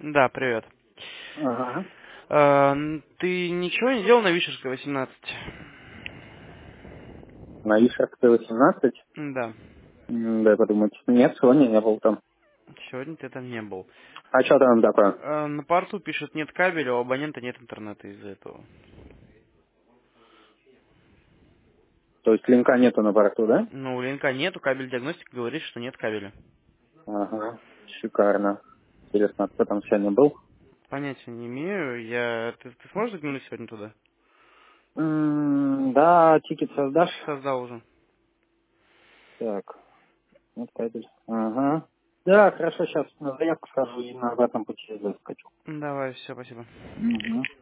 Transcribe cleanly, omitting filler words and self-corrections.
Да, привет. Ага. Ты ничего не делал на Вишерской 18? На Ишерской 18? Да. Дай подумать. Нет, сегодня не был там. Сегодня ты там не был. А что там такое? На порту пишет нет кабеля, у абонента нет интернета из-за этого. То есть линка нету на борту, да? Ну, у Ленка нету, кабель диагностик говорит, что нет кабеля. Ага. Шикарно. Интересно, а кто там сегодня был? Понятия не имею. Ты сможешь заглянуть сегодня туда? Да, тикет создашь? Создал уже. Так, вот кабель. Ага. Да, хорошо, сейчас на заявку схожу и на этом пути заскочу. Давай, все, спасибо. Угу.